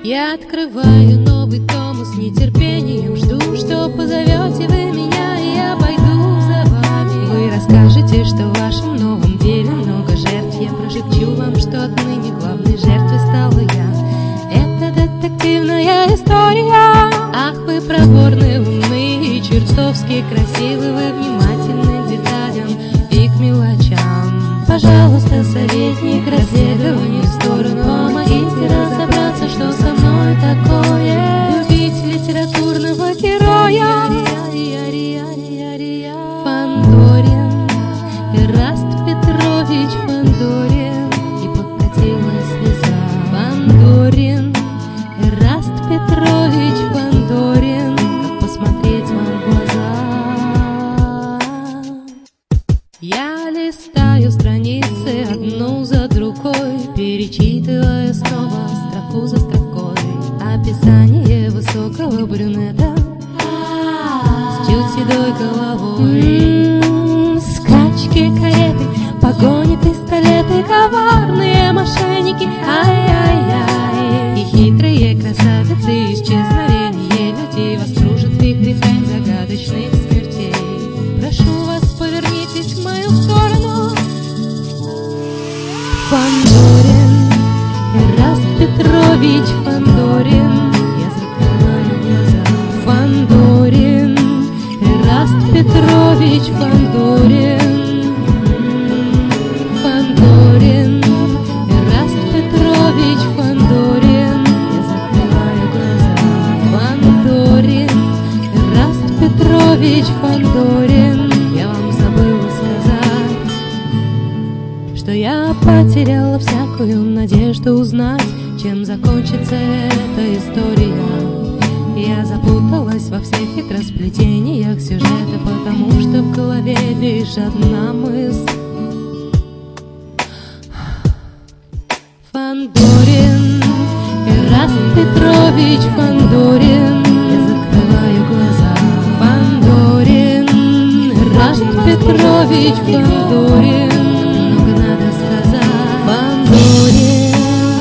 Я открываю новый том и с нетерпением жду, что позовете вы меня, и я пойду за вами. Вы расскажете, что в вашем новом деле много жертв. Я прошепчу вам, что отныне главной жертвой стала я. Это детективная история. Ах, вы проворны, умны и чертовски красивы. Вы внимательны к деталям и к мелочам. Пожалуйста, советник, расследование в сторону. Помогите разобраться, что со мной такое. Любить литературного героя. Фандорин, Эраст Петрович Фандорин. И покатилась слеза. Фандорин, Эраст Петрович Фандорин. Как посмотреть вам в глаза? Я листаю страницы одну за другой, перечитывая снова строку за строкой описание высокого брюнета с чуть седой головой. Скачки, кареты, погони, пистолеты, коварные мошенники, ай-яй-яй, и хитрые красавицы, исчезновение людей. Вас кружит вихрь тайн загадочных смертей. Прошу вас, повернитесь в мою сторону. Фандорин, Эраст Петрович Фандорин. Я закрываю глаза. Фандорин, Эраст Петрович Фандорин. Фандорин, Эраст Петрович Фандорин. Я закрываю глаза. Фандорин, Эраст Петрович Фандорин. Я вам забыла сказать, что я потеряла всякую надежду узнать, чем закончится эта история. Я запуталась во всех хитросплетениях сюжета, потому что в голове лишь одна мысль. Фандорин, Эраст Петрович Фандорин. Я закрываю глаза. Фандорин, Эраст Петрович Фандорин. Много надо сказать. Фандорин,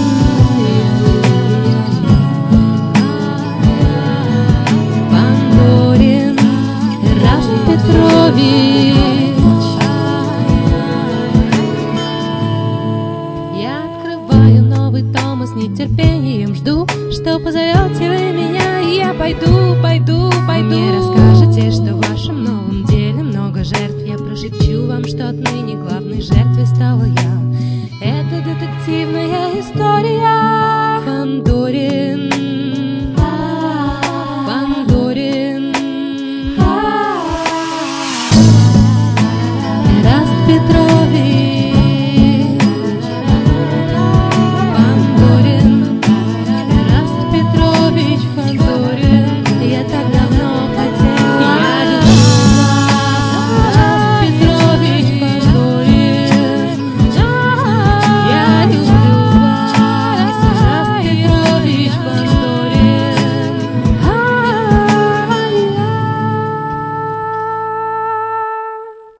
Фандорин, Эраст Петрович. Я открываю новый том и с нетерпением жду, что позовете вы меня, и я пойду. Мне расскажете, что в вашем новом деле много жертв. Я прошепчу вам, что отныне главной жертвой стала я. Это детективная история.